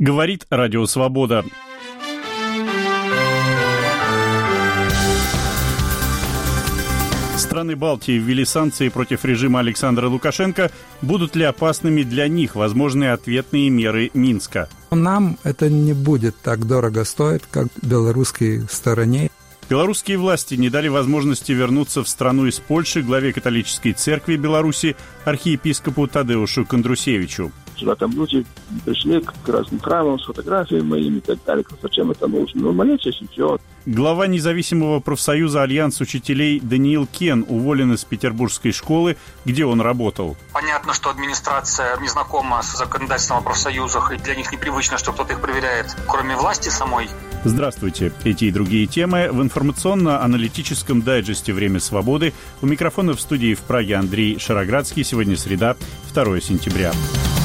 Говорит Радио Свобода. Страны Балтии ввели санкции против режима Александра Лукашенко. Будут ли опасными для них возможные ответные меры Минска? Нам это не будет так дорого стоить, как белорусской стороне. Белорусские власти не дали возможности вернуться в страну из Польши главе католической церкви Беларуси архиепископу Тадеушу Кондрусевичу. Сюда там люди пришли к разным храмам с фотографиями моими и так далее. Зачем это нужно? Ну, молитесь и все. Глава независимого профсоюза «Альянс учителей» Даниил Кен уволен из петербургской школы, где он работал. Понятно, что администрация не знакома с законодательством о профсоюзах, и для них непривычно, что кто-то их проверяет, кроме власти самой. Здравствуйте. Эти и другие темы в информационно-аналитическом дайджесте «Время свободы». У микрофона в студии в Праге Андрей Шароградский. Сегодня среда, 2 сентября.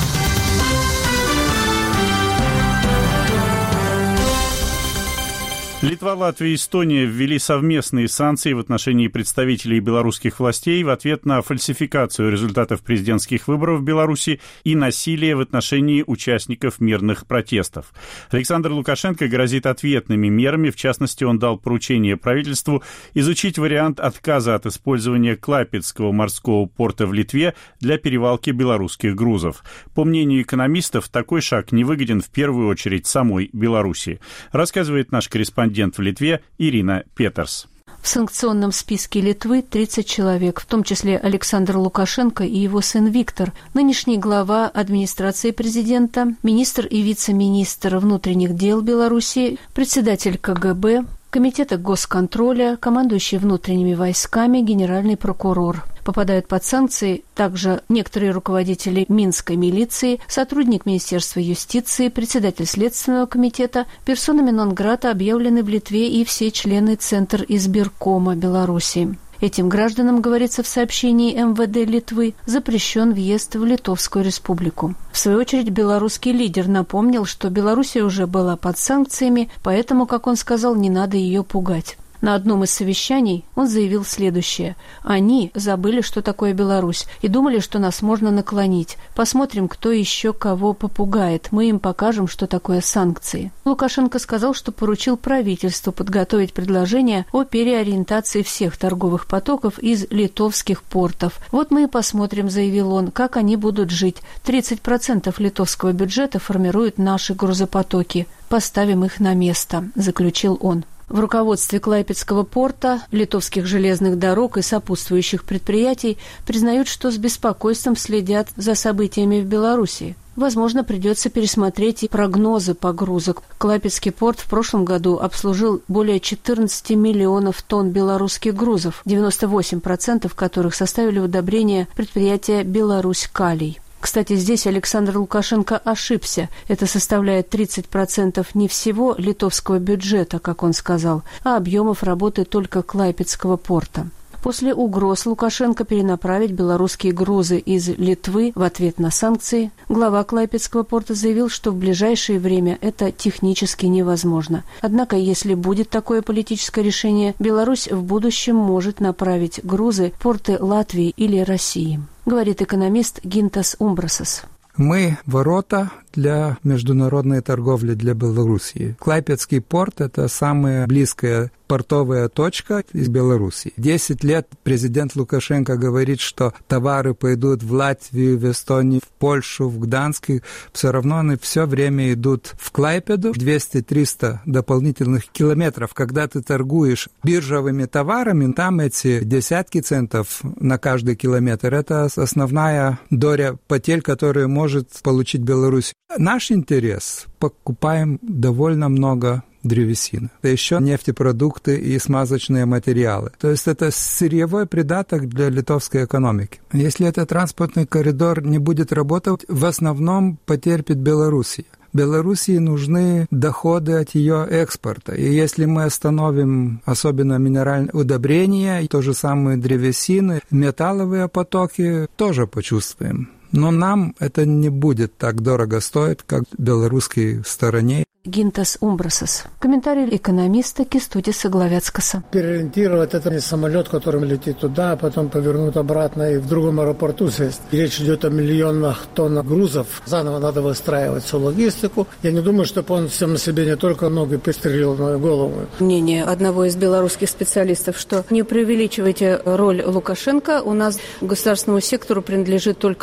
Литва, Латвия и Эстония ввели совместные санкции в отношении представителей белорусских властей в ответ на фальсификацию результатов президентских выборов в Беларуси и насилие в отношении участников мирных протестов. Александр Лукашенко грозит ответными мерами. В частности, он дал поручение правительству изучить вариант отказа от использования Клайпедского морского порта в Литве для перевалки белорусских грузов. По мнению экономистов, такой шаг невыгоден в первую очередь самой Беларуси, рассказывает наш корреспондент в Литве Ирина Петерс. В санкционном списке Литвы 30 человек, в том числе Александр Лукашенко и его сын Виктор, нынешний глава администрации президента, министр и вице-министр внутренних дел Беларуси, председатель КГБ, Комитета госконтроля, командующий внутренними войсками, генеральный прокурор. Попадают под санкции также некоторые руководители Минской милиции, сотрудник Министерства юстиции, председатель Следственного комитета, персонами нон-грата объявлены в Литве и все члены Центра избиркома Беларуси. Этим гражданам, говорится в сообщении МВД Литвы, запрещен въезд в Литовскую республику. В свою очередь, белорусский лидер напомнил, что Белоруссия уже была под санкциями, поэтому, как он сказал, не надо ее пугать. На одном из совещаний он заявил следующее. «Они забыли, что такое Беларусь, и думали, что нас можно наклонить. Посмотрим, кто еще кого попугает. Мы им покажем, что такое санкции». Лукашенко сказал, что поручил правительству подготовить предложение о переориентации всех торговых потоков из литовских портов. «Вот мы и посмотрим», — заявил он, — «как они будут жить. 30% литовского бюджета формируют наши грузопотоки. Поставим их на место», — заключил он. В руководстве Клайпедского порта, литовских железных дорог и сопутствующих предприятий признают, что с беспокойством следят за событиями в Беларуси. Возможно, придется пересмотреть и прогнозы погрузок. Клайпедский порт в прошлом году обслужил более 14 миллионов тонн белорусских грузов, 98% которых составили удобрения предприятия «Беларусь-Калий». Кстати, здесь Александр Лукашенко ошибся. Это составляет 30% не всего литовского бюджета, как он сказал, а объемов работы только Клайпедского порта. После угроз Лукашенко перенаправить белорусские грузы из Литвы в ответ на санкции, глава Клайпедского порта заявил, что в ближайшее время это технически невозможно. Однако, если будет такое политическое решение, Беларусь в будущем может направить грузы в порты Латвии или России, говорит экономист Гинтас Умбрасас. Мы ворота для международной торговли для Белоруссии. Клайпедский порт – это самая близкая портовая точка из Беларуси. 10 лет президент Лукашенко говорит, что товары пойдут в Латвию, в Эстонию, в Польшу, в Гданск. Все равно они все время идут в Клайпеду. 200-300 дополнительных километров. Когда ты торгуешь биржевыми товарами, там эти десятки центов на каждый километр. Это основная доля потерь, которую может получить Беларусь. Наш интерес – покупаем довольно много древесины. Это еще нефтепродукты и смазочные материалы. То есть это сырьевой придаток для литовской экономики. Если этот транспортный коридор не будет работать, в основном потерпит Белоруссия. Белоруссии нужны доходы от ее экспорта. И если мы остановим особенно минеральные удобрения, то же самое древесины, металловые потоки тоже почувствуем. Но нам это не будет так дорого стоить, как белорусской стороне. Гинтас Умбрасас. Комментарий экономиста Кестутиса Главяцкаса. Переориентировать это не самолет, который летит туда, а потом повернуть обратно и в другом аэропорту сесть. Речь идет о миллионах тонн грузов. Заново надо выстраивать всю логистику. Я не думаю, чтобы он всем на себе не только ноги пристрелил, но и голову. Мнение одного из белорусских специалистов, что не преувеличивайте роль Лукашенко. У нас государственному сектору принадлежит только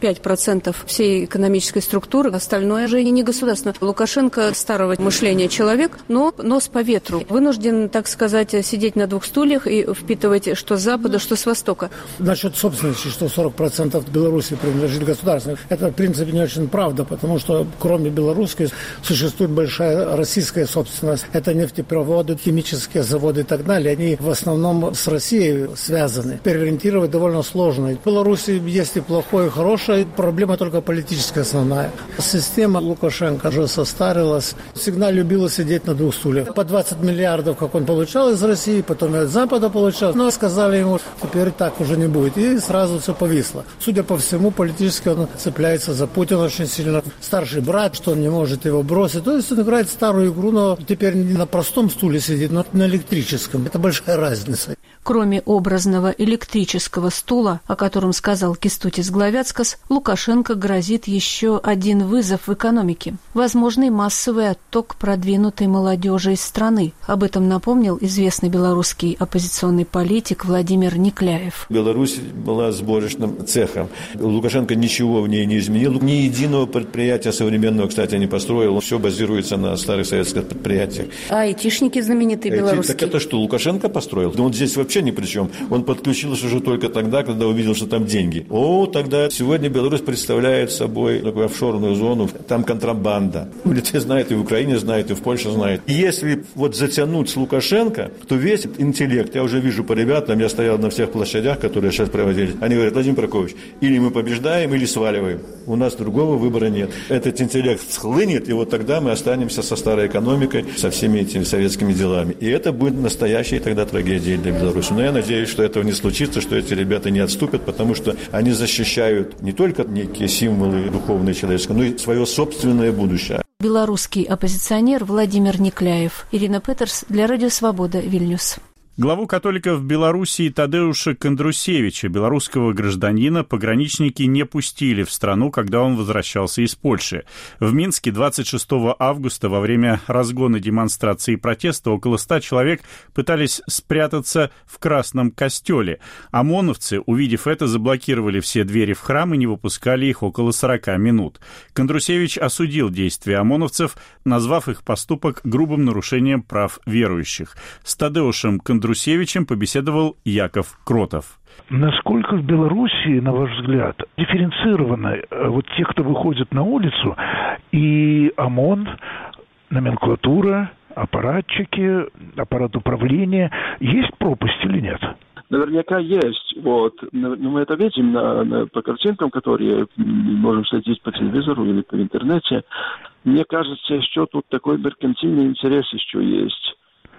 45% всей экономической структуры, остальное же и не государственное. Лукашенко старого мышления человек, но нос по ветру. Вынужден, так сказать, сидеть на двух стульях и впитывать что с запада, что с востока. Насчет собственности, что 40% Беларуси принадлежит государству, это в принципе не очень правда, потому что кроме белорусской существует большая российская собственность. Это нефтепроводы, химические заводы и так далее. Они в основном с Россией связаны. Переориентировать довольно сложно. В Беларуси есть и плохое, и хорошее. Проблема только политическая основная. Система Лукашенко уже состарилась. Всегда любила сидеть на двух стульях. По 20 миллиардов, как он получал из России, потом и от Запада получал. Но сказали ему, теперь так уже не будет. И сразу все повисло. Судя по всему, политически он цепляется за Путина очень сильно. Старший брат, что он не может его бросить. То есть он играет старую игру, но теперь не на простом стуле сидит, но на электрическом. Это большая разница. Кроме образного электрического стула, о котором сказал Кестутис Главяцкас, Лукашенко грозит еще один вызов в экономике – возможный массовый отток продвинутой молодежи из страны. Об этом напомнил известный белорусский оппозиционный политик Владимир Никляев. Беларусь была сборочным цехом. Лукашенко ничего в ней не изменил. Ни единого предприятия современного, кстати, не построил. Все базируется на старых советских предприятиях. А айтишники знаменитые белорусские? Так это что, Лукашенко построил? Да он здесь вообще ни при чем. Он подключился уже только тогда, когда увидел, что там деньги. Тогда сегодня Беларусь представляет собой такую офшорную зону. Там контрабанда. Люди знают, и в Украине знают, и в Польше знают. Если затянуть с Лукашенко, то весь интеллект, я уже вижу по ребятам, я стоял на всех площадях, которые сейчас проводились, они говорят: Владимир Прокофьевич, или мы побеждаем, или сваливаем. У нас другого выбора нет. Этот интеллект схлынет, и тогда мы останемся со старой экономикой, со всеми этими советскими делами. И это будет настоящей тогда трагедией для Беларуси. Но я надеюсь, что этого не случится, что эти ребята не отступят, потому что они защищают не только некие символы духовные человеческие, но и свое собственное будущее. Белорусский оппозиционер Владимир Никляев. Ирина Петерс для Радио Свобода, Вильнюс. Главу католиков Белоруссии Тадеуша Кондрусевича, белорусского гражданина, пограничники не пустили в страну, когда он возвращался из Польши. В Минске 26 августа во время разгона демонстрации протеста около 100 человек пытались спрятаться в Красном костеле. ОМОНовцы, увидев это, заблокировали все двери в храм и не выпускали их около 40 минут. Кондрусевич осудил действия ОМОНовцев, назвав их поступок грубым нарушением прав верующих. С Тадеушем Кондрусевичем побеседовал Яков Кротов. Насколько в Белоруссии, на ваш взгляд, дифференцированы те, кто выходит на улицу, и ОМОН, номенклатура, аппаратчики, аппарат управления, есть пропасть или нет? Наверняка есть. Мы это видим по картинкам, которые можем следить по телевизору или по интернете. Мне кажется, еще тут такой меркантильный интерес еще есть.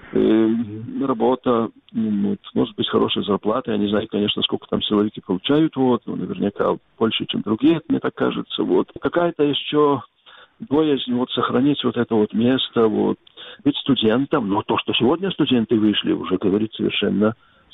Работа, может быть, хорошая зарплата. Я не знаю, конечно, сколько там силовики получают, но наверняка больше, чем другие, мне так кажется. Какая-то еще боязнь сохранить это место, быть студентом. Но то, что сегодня студенты вышли, уже говорит совершенно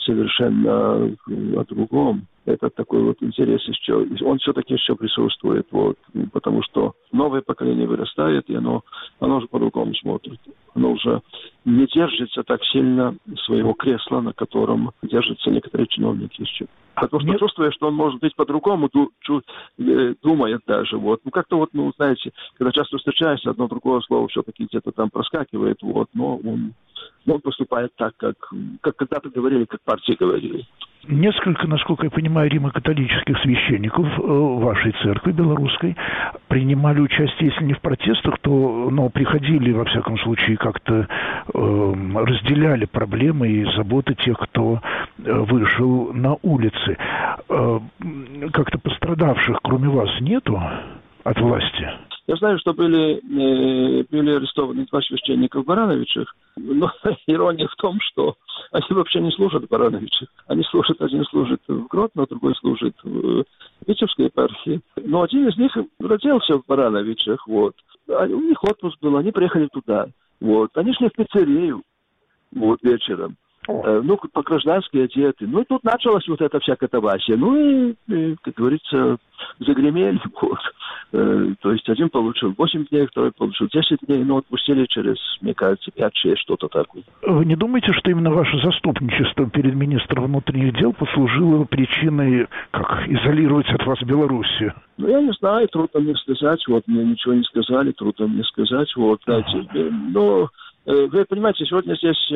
о другом. Это такой интерес еще, он все-таки еще присутствует, потому что новое поколение вырастает, и оно уже по-другому смотрит. Оно уже не держится так сильно своего кресла, на котором держатся некоторые чиновники еще. Потому что чувствуя, что он может быть по-другому, думает даже. Как-то знаете, когда часто встречаешься, одно другое слово все-таки где-то там проскакивает, но он поступает так, как когда-то говорили, как партии говорили. Несколько, насколько я понимаю, римокатолических священников вашей церкви белорусской принимали участие, если не в протестах, то приходили, во всяком случае, как-то разделяли проблемы и заботы тех, кто вышел на улицы. Как-то пострадавших, кроме вас, нету от власти? Я знаю, что были арестованы 2 священника в Барановичах, но ирония в том, что они вообще не служат в Барановичах. Они служат, один служит в Гродно, другой служит в Витебской епархии. Но один из них родился в Барановичах, вот. У них отпуск был, они приехали туда, вот. Они шли в пиццерию, вот, вечером. По-граждански одеты. Ну, и тут началась вот эта вся катавасия. Ну, и, как говорится, загремели. Вот. То есть один получил 8 дней, второй получил 10 дней, но отпустили через, мне кажется, 5-6, что-то такое. Вы не думаете, что именно ваше заступничество перед министром внутренних дел послужило причиной, как изолировать от вас Белоруссию? Ну, я не знаю, трудно мне сказать. Вот, мне ничего не сказали, трудно мне сказать. Вот, знаете, но... Вы понимаете, сегодня здесь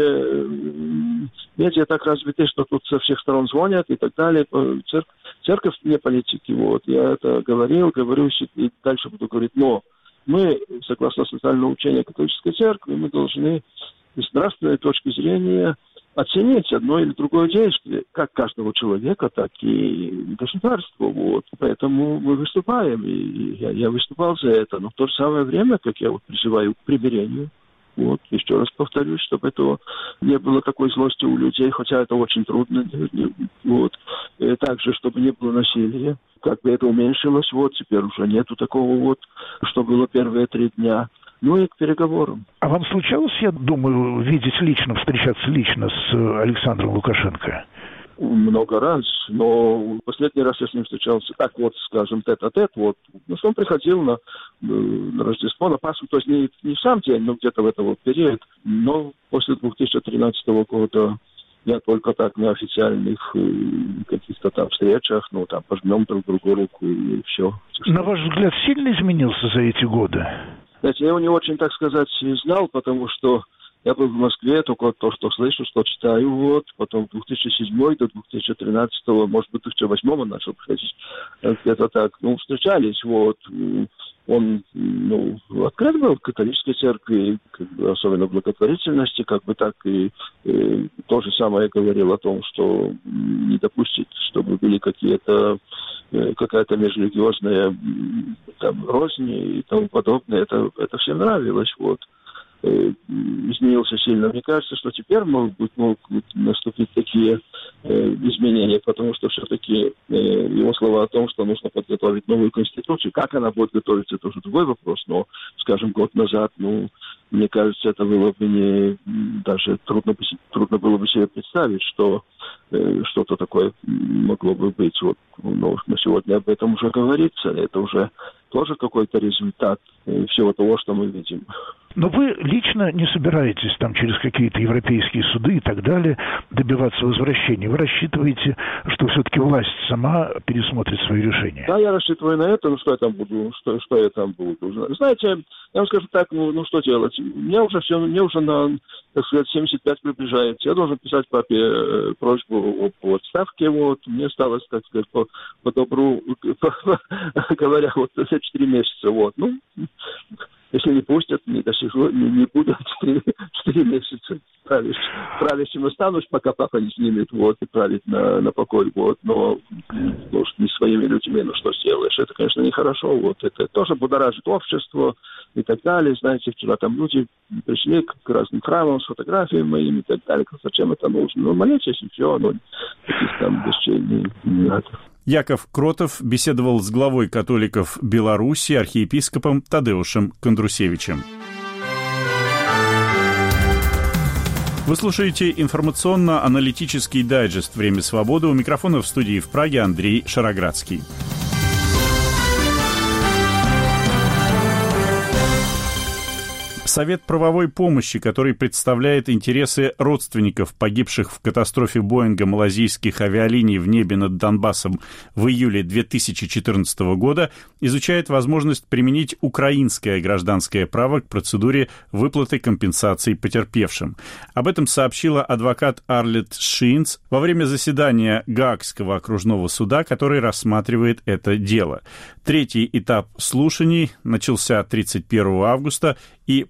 медиа так развиты, что тут со всех сторон звонят и так далее. Церковь не политики. Вот. Я это говорю и дальше буду говорить. Но мы, согласно социальному учению католической церкви, мы должны с нравственной точки зрения оценить одно или другое действие, как каждого человека, так и государства. Вот. Поэтому мы выступаем, и я выступал за это. Но в то же самое время, как я вот призываю к примирению, вот, еще раз повторюсь, чтобы этого не было такой злости у людей, хотя это очень трудно. Вот. И также, чтобы не было насилия. Как бы это уменьшилось, вот, теперь уже нету такого вот, что было первые 3 дня. Ну и к переговорам. А вам случалось, я думаю, встречаться лично с Александром Лукашенко? Много раз, но последний раз я с ним встречался, так вот, скажем, тет-а-тет, вот. Ну, что он приходил на Рождество, на Пасху, то есть не в сам день, но где-то в этот вот период. Но после 2013 года я только так на официальных каких-то там встречах, ну, там, пожмем друг другу руку и все. На ваш взгляд, сильно изменился за эти годы? Знаете, я его не очень, так сказать, знал, потому что я был в Москве, только то, что слышу, что читаю, вот. Потом 2007 до 2013, может быть, в 2008 он начал приходить. Где-то так, ну, встречались, вот. Он, ну, открыт был в католической церкви, как бы, особенно в благотворительности, как бы так, и то же самое говорил о том, что не допустить, чтобы были какая-то межрелигиозная там розни и тому подобное. Это всем нравилось, вот. Изменился сильно. Мне кажется, что теперь могут наступить такие изменения, потому что все-таки его слова о том, что нужно подготовить новую конституцию, как она будет готовиться, это уже другой вопрос, но, скажем, год назад, ну, мне кажется, это было бы даже трудно было бы себе представить, что что-то такое могло бы быть. Вот, но сегодня об этом уже говорится, это уже тоже какой-то результат всего того, что мы видим. Но вы лично не собираетесь там через какие-то европейские суды и так далее добиваться возвращения. Вы рассчитываете, что все-таки власть сама пересмотрит свои решения? Да, я рассчитываю на это, но что я там буду, что я там буду. Знаете, я вам скажу так, ну что делать? Мне уже на, так сказать, 75 приближается. Я должен писать папе просьбу об отставке, вот. Мне осталось, так сказать, по добру, говоря, вот за 4 месяца, вот. Ну, если не пустят, не досижу, не буду 4 месяца правящим останусь, пока папа не снимет, вот, и править на покой, вот, но может, не своими людьми, но что сделаешь, это, конечно, нехорошо, вот, это тоже будоражит общество и так далее, знаете, вчера там люди пришли к разным храмам с фотографиями моими и так далее, зачем это нужно, ну, молитесь и все, но таких там вещей не надо. Яков Кротов беседовал с главой католиков Беларуси, архиепископом Тадеушем Кондрусевичем. Вы слушаете информационно-аналитический дайджест «Время свободы». У микрофона в студии в Праге Андрей Шароградский. Совет правовой помощи, который представляет интересы родственников погибших в катастрофе Боинга малазийских авиалиний в небе над Донбассом в июле 2014 года, изучает возможность применить украинское гражданское право к процедуре выплаты компенсаций потерпевшим. Об этом сообщила адвокат Арлет Шинц во время заседания Гаагского окружного суда, который рассматривает это дело. 3-й этап слушаний начался 31 августа, и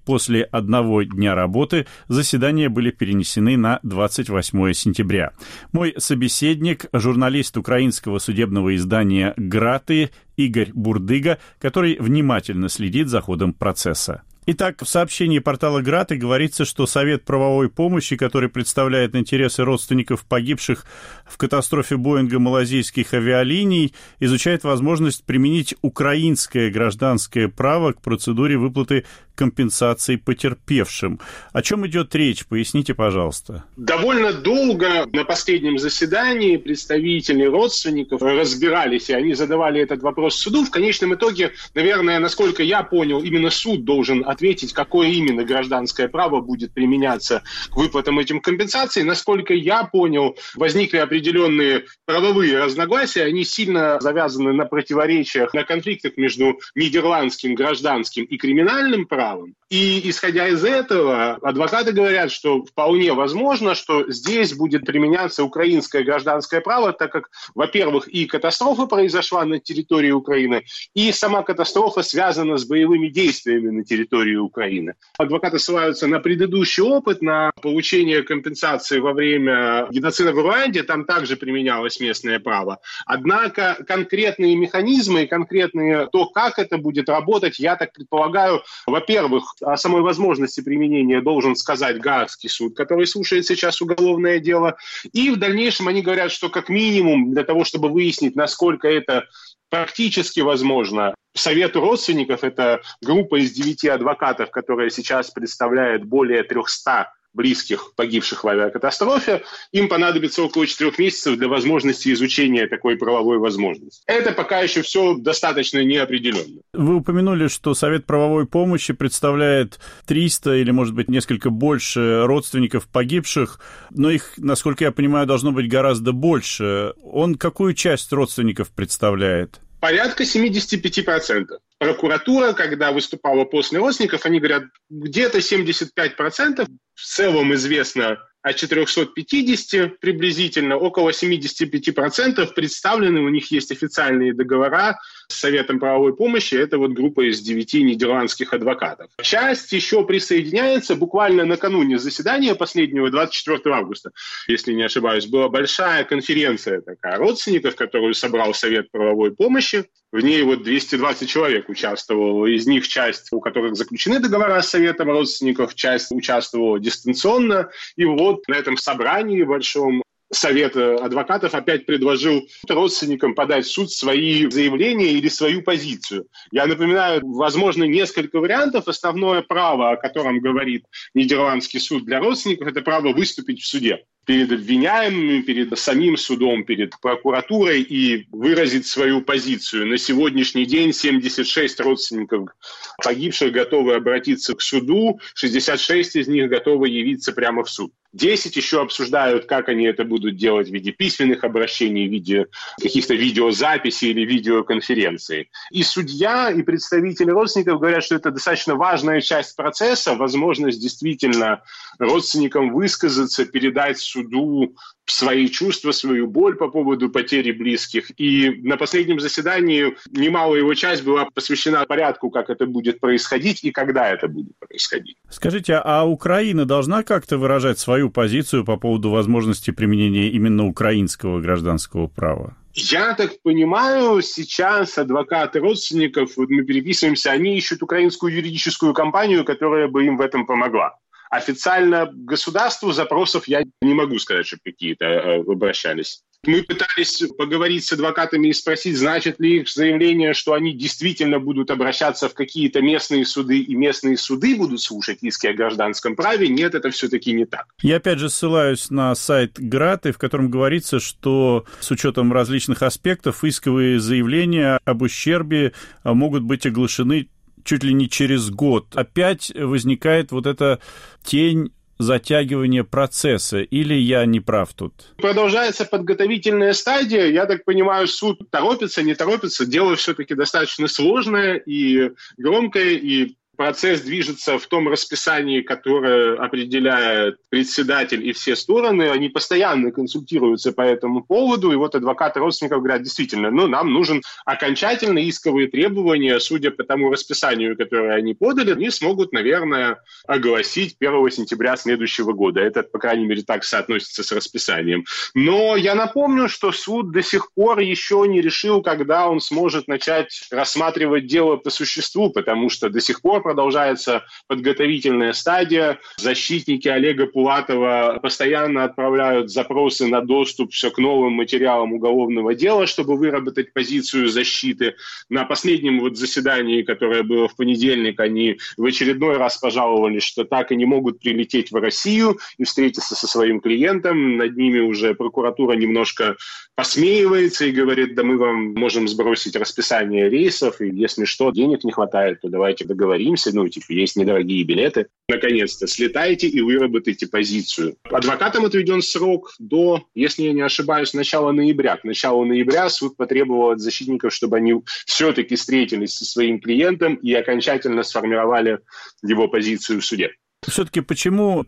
После одного дня работы заседания были перенесены на 28 сентября. Мой собеседник – журналист украинского судебного издания «Граты» Игорь Бурдыга, который внимательно следит за ходом процесса. Итак, в сообщении портала «Граты» говорится, что Совет правовой помощи, который представляет интересы родственников погибших в катастрофе Боинга малазийских авиалиний, изучает возможность применить украинское гражданское право к процедуре выплаты компенсации потерпевшим. О чем идет речь? Поясните, пожалуйста. Довольно долго на последнем заседании представители родственников разбирались, и они задавали этот вопрос суду. В конечном итоге, наверное, насколько я понял, именно суд должен ответить, какое именно гражданское право будет применяться к выплатам этим компенсаций. Насколько я понял, возникли определенные правовые разногласия, они сильно завязаны на противоречиях, на конфликтах между нидерландским гражданским и криминальным правом. И исходя из этого, адвокаты говорят, что вполне возможно, что здесь будет применяться украинское гражданское право, так как, во-первых, и катастрофа произошла на территории Украины, и сама катастрофа связана с боевыми действиями на территории Украины. Адвокаты ссылаются на предыдущий опыт, на получение компенсации во время геноцида в Руанде, там также применялось местное право. Однако конкретные механизмы и конкретные то, как это будет работать, я так предполагаю, во-первых, о самой возможности применения должен сказать Гаагский суд, который слушает сейчас уголовное дело. И в дальнейшем они говорят, что как минимум для того, чтобы выяснить, насколько это практически возможно, Совету родственников, это группа из 9 адвокатов, которая сейчас представляет более 300 близких погибших в авиакатастрофе, им понадобится около 4 месяцев для возможности изучения такой правовой возможности. Это пока еще все достаточно неопределенно. Вы упомянули, что Совет правовой помощи представляет 300 или, может быть, несколько больше родственников погибших, но их, насколько я понимаю, должно быть гораздо больше. Он какую часть родственников представляет? Порядка 75%. Прокуратура, когда выступала после родственников, они говорят, где-то 75%. В целом известно о 450 приблизительно, около 75% представлены, у них есть официальные договора с Советом правовой помощи, это вот группа из 9 нидерландских адвокатов. Часть еще присоединяется, буквально накануне заседания последнего, 24 августа, если не ошибаюсь, была большая конференция такая родственников, которую собрал Совет правовой помощи, в ней вот 220 человек участвовало, из них часть, у которых заключены договора с Советом родственников, часть участвовала дистанционно, и вот на этом собрании большом Совет адвокатов опять предложил родственникам подать в суд свои заявления или свою позицию. Я напоминаю, возможно, несколько вариантов. Основное право, о котором говорит Нидерландский суд для родственников, это право выступить в суде перед обвиняемыми, перед самим судом, перед прокуратурой и выразить свою позицию. На сегодняшний день 76 родственников погибших готовы обратиться к суду, 66 из них готовы явиться прямо в суд. 10 еще обсуждают, как они это будут делать в виде письменных обращений, в виде каких-то видеозаписей или видеоконференций. И судья, и представители родственников говорят, что это достаточно важная часть процесса, возможность действительно родственникам высказаться, передать суду свои чувства, свою боль по поводу потери близких. И на последнем заседании немалая его часть была посвящена порядку, как это будет происходить и когда это будет происходить. Скажите, а Украина должна как-то выражать свою позицию по поводу возможности применения именно украинского гражданского права? Я так понимаю, сейчас адвокаты родственников, вот мы переписываемся, они ищут украинскую юридическую компанию, которая бы им в этом помогла. Официально государству запросов я не могу сказать, что какие-то обращались. Мы пытались поговорить с адвокатами и спросить, значит ли их заявление, что они действительно будут обращаться в какие-то местные суды, и местные суды будут слушать иски о гражданском праве. Нет, это все-таки не так. Я опять же ссылаюсь на сайт Граты, в котором говорится, что с учетом различных аспектов исковые заявления об ущербе могут быть оглашены чуть ли не через год. Опять возникает вот эта тень затягивания процесса, или я не прав тут? Продолжается подготовительная стадия. Я так понимаю, суд торопится, не торопится. Дело все-таки достаточно сложное и громкое, и процесс движется в том расписании, которое определяет председатель и все стороны. Они постоянно консультируются по этому поводу. И вот адвокаты родственников говорят, действительно, нам нужен окончательно исковые требования, судя по тому расписанию, которое они подали, они смогут, наверное, огласить 1 сентября следующего года. Это, по крайней мере, так соотносится с расписанием. Но я напомню, что суд до сих пор еще не решил, когда он сможет начать рассматривать дело по существу, потому что до сих пор продолжается подготовительная стадия. Защитники Олега Пулатова постоянно отправляют запросы на доступ все к новым материалам уголовного дела, чтобы выработать позицию защиты. На последнем заседании, которое было в понедельник, они в очередной раз пожаловались, что так и не могут прилететь в Россию и встретиться со своим клиентом. Над ними уже прокуратура немножко посмеивается и говорит, да мы вам можем сбросить расписание рейсов, и если что, денег не хватает, то давайте договоримся, есть недорогие билеты. Наконец-то слетайте и выработайте позицию. Адвокатам отведен срок до, если я не ошибаюсь, начала ноября. К началу ноября суд потребовал от защитников, чтобы они все-таки встретились со своим клиентом и окончательно сформировали его позицию в суде. Все-таки почему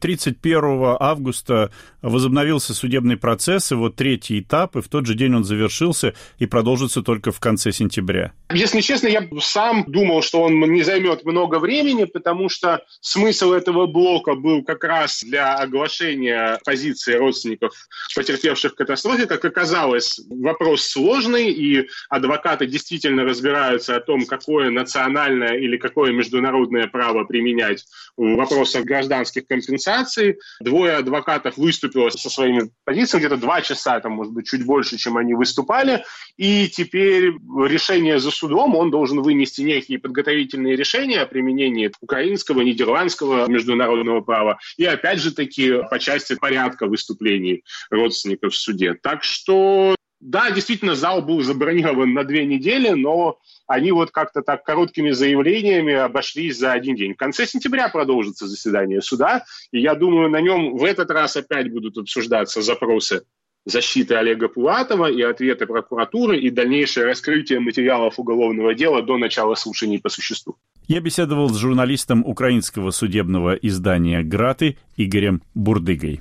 31 августа возобновился судебный процесс, и третий этап, и в тот же день он завершился и продолжится только в конце сентября? Если честно, я сам думал, что он не займет много времени, потому что смысл этого блока был как раз для оглашения позиции родственников потерпевших в катастрофе. Как оказалось, вопрос сложный, и адвокаты действительно разбираются о том, какое национальное или какое международное право применять в вопросах гражданских компенсаций. 2 адвокатов выступило со своими позициями, где-то 2 часа, может быть, чуть больше, чем они выступали, и теперь решение за судом, он должен вынести некие подготовительные решения о применении украинского, нидерландского международного права и, опять же таки, по части порядка выступлений родственников в суде. Так что, да, действительно, зал был забронирован на 2 недели, но они как-то так короткими заявлениями обошлись за 1 день. В конце сентября продолжится заседание суда, и я думаю, на нем в этот раз опять будут обсуждаться запросы защиты Олега Пулатова и ответы прокуратуры и дальнейшее раскрытие материалов уголовного дела до начала слушаний по существу. Я беседовал с журналистом украинского судебного издания «Граты» Игорем Бурдыгой.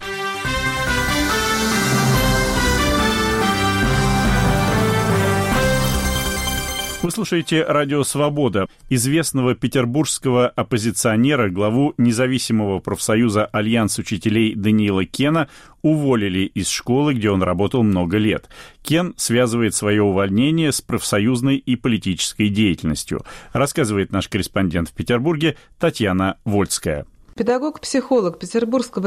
Вы слушаете «Радио Свобода». Известного петербургского оппозиционера, главу независимого профсоюза «Альянс учителей» Даниила Кена уволили из школы, где он работал много лет. Кен связывает свое увольнение с профсоюзной и политической деятельностью, рассказывает наш корреспондент в Петербурге Татьяна Вольская. Педагог-психолог Петербургского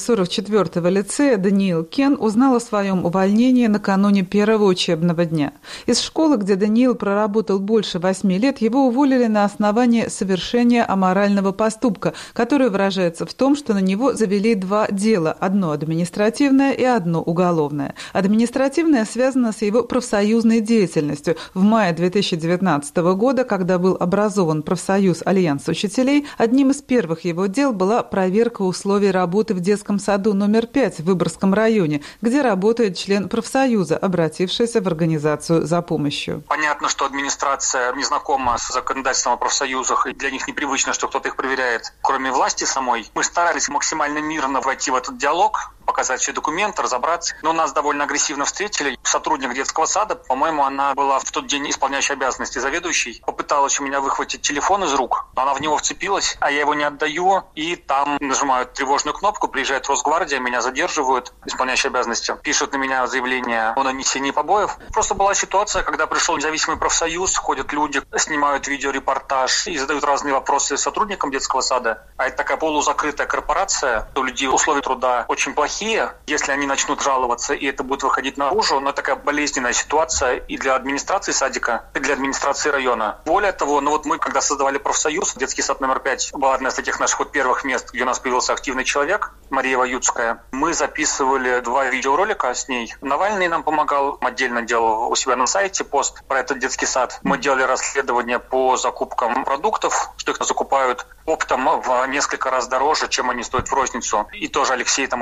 344-го лицея Даниил Кен узнал о своем увольнении накануне первого учебного дня. Из школы, где Даниил проработал больше 8 лет, его уволили на основании совершения аморального поступка, который выражается в том, что на него завели 2 дела – одно административное и одно уголовное. Административное связано с его профсоюзной деятельностью. В мае 2019 года, когда был образован профсоюз «Альянс учителей», одним из первых его дел была проверка условий работы в детском саду номер 5 в Выборгском районе, где работает член профсоюза, обратившийся в организацию за помощью. Понятно, что администрация не знакома с законодательством о профсоюзах, и для них непривычно, что кто-то их проверяет, кроме власти самой. Мы старались максимально мирно войти в этот диалог, показать все документы, разобраться. Но нас довольно агрессивно встретили. Сотрудник детского сада, по-моему, она была в тот день исполняющей обязанности заведующей, попыталась у меня выхватить телефон из рук, но она в него вцепилась, а я его не отдаю, и там нажимают тревожную кнопку, приезжает Росгвардия, меня задерживают, исполняющие обязанности, пишут на меня заявление о нанесении побоев. Просто была ситуация, когда пришел независимый профсоюз, ходят люди, снимают видеорепортаж и задают разные вопросы сотрудникам детского сада. А это такая полузакрытая корпорация, у людей условия труда очень плохие. Если они начнут жаловаться, и это будет выходить наружу, но такая болезненная ситуация и для администрации садика, и для администрации района. Более того, мы, когда создавали профсоюз, детский сад номер 5 был одна из таких наших первых мест, где у нас появился активный человек, Мария Ваюцкая. Мы записывали 2 видеоролика с ней. Навальный нам помогал, отдельно делал у себя на сайте пост про этот детский сад. Мы делали расследование по закупкам продуктов, что их закупают оптом в несколько раз дороже, чем они стоят в розницу. И тоже Алексей там у себя давал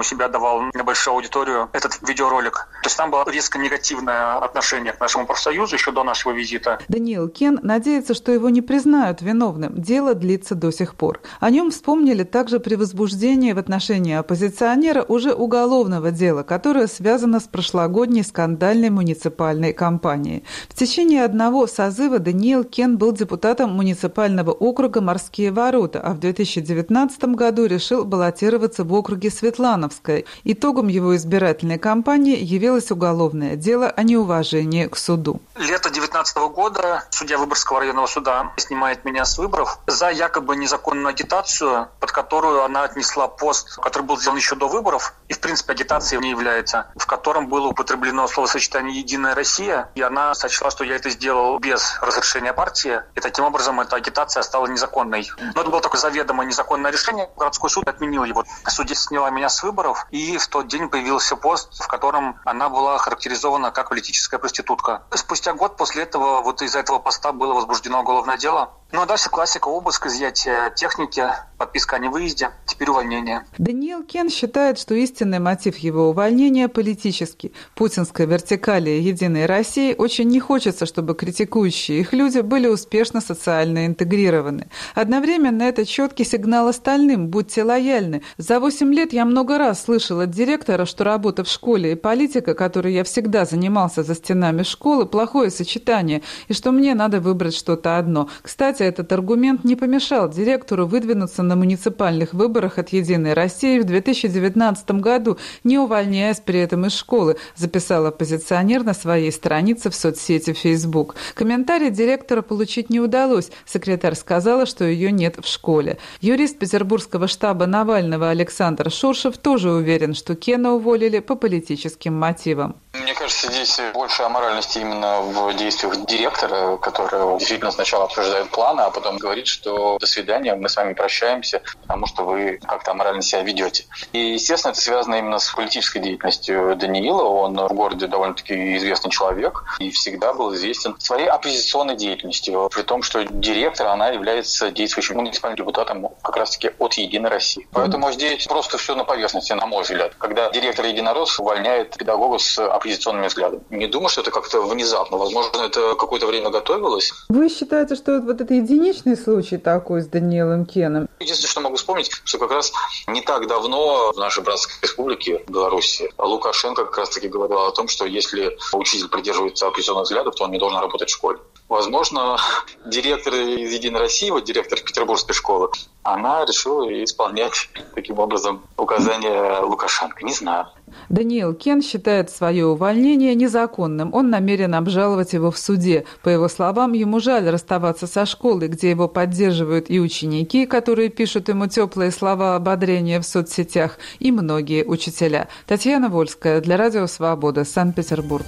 опубликовал на большую аудиторию этот видеоролик. То есть там было резко негативное отношение к нашему профсоюзу еще до нашего визита. Даниил Кен надеется, что его не признают виновным. Дело длится до сих пор. О нем вспомнили также при возбуждении в отношении оппозиционера уже уголовного дела, которое связано с прошлогодней скандальной муниципальной кампанией. В течение одного созыва Даниил Кен был депутатом муниципального округа «Морские ворота», а в 2019 году решил баллотироваться в округе Светлановское. Итогом его избирательной кампании явилось уголовное дело о неуважении к суду. Лето 2019 года судья Выборгского районного суда снимает меня с выборов за якобы незаконную агитацию, под которую она отнесла пост, который был сделан еще до выборов, и в принципе агитацией не является, в котором было употреблено словосочетание «Единая Россия», и она сочла, что я это сделал без разрешения партии, и таким образом эта агитация стала незаконной. Но это было такое заведомо незаконное решение, городской суд отменил его. Судья сняла меня с выборов, и в тот день появился пост, в котором она была характеризована как политическая проститутка. Спустя год после этого вот из-за этого поста было возбуждено уголовное дело. Ну а дальше классика: обыск, изъятие техники, подписка о невыезде, теперь увольнение. Даниил Кен считает, что истинный мотив его увольнения политический. Путинской вертикали «Единой России» очень не хочется, чтобы критикующие их люди были успешно социально интегрированы. Одновременно это четкий сигнал остальным: будьте лояльны. За 8 лет я много раз слышала от директора, что работа в школе и политика, которой я всегда занимался за стенами школы, плохое сочетание, и что мне надо выбрать что-то одно. Кстати, этот аргумент не помешал директору выдвинуться на муниципальных выборах от «Единой России» в 2019 году, не увольняясь при этом из школы, записал оппозиционер на своей странице в соцсети Facebook. Комментарий директора получить не удалось. Секретарь сказала, что ее нет в школе. Юрист петербургского штаба Навального Александр Шуршев тоже уверен, что Кена уволили по политическим мотивам. Мне кажется, здесь больше аморальности именно в действиях директора, который действительно сначала обсуждает планы, а потом говорит, что до свидания, мы с вами прощаемся, потому что вы как-то аморально себя ведете. И, естественно, это связано именно с политической деятельностью Даниила. Он в городе довольно-таки известный человек и всегда был известен своей оппозиционной деятельностью, при том, что директор, она является действующим муниципальным депутатом как раз-таки от «Единой России». Поэтому здесь просто все на поверхности, на мой взгляд. Когда директор «Единорос» увольняет педагога с оппозиционными взглядами. Не думаю, что это как-то внезапно. Возможно, это какое-то время готовилось. Вы считаете, что вот это единичный случай такой с Даниилом Кеном? Единственное, что могу вспомнить, что как раз не так давно в нашей братской республике Беларуси Лукашенко как раз-таки говорил о том, что если учитель придерживается оппозиционных взглядов, то он не должен работать в школе. Возможно, директор из «Единой России», вот директор петербургской школы, она решила исполнять таким образом указания Лукашенко. Не знаю. Даниил Кен считает свое увольнение незаконным. Он намерен обжаловать его в суде. По его словам, ему жаль расставаться со школой, где его поддерживают и ученики, которые пишут ему теплые слова ободрения в соцсетях, и многие учителя. Татьяна Вольская для Радио Свобода, Санкт-Петербург.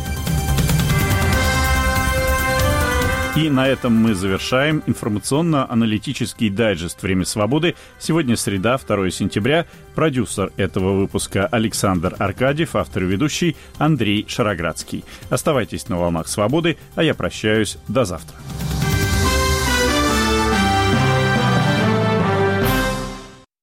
И на этом мы завершаем информационно-аналитический дайджест «Время свободы». Сегодня среда, 2 сентября. Продюсер этого выпуска Александр Аркадьев, автор и ведущий Андрей Шароградский. Оставайтесь на волнах свободы, а я прощаюсь. До завтра.